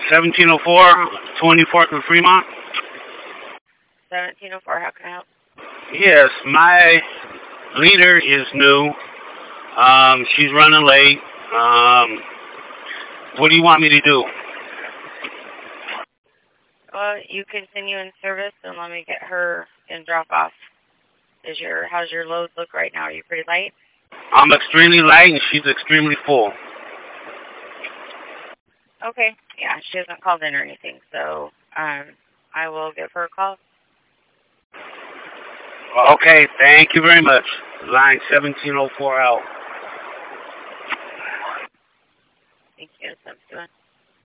1704, 24th and Fremont. 1704, how can I help? Yes, my leader is new. She's running late. What do you want me to do? Well, you continue in service and let me get her in drop off. How's your load look right now? Are you pretty light? I'm extremely light and she's extremely full. Okay. Yeah, she hasn't called in or anything, so I will give her a call. Okay, thank you very much. Line 1704 out. Thank you. That's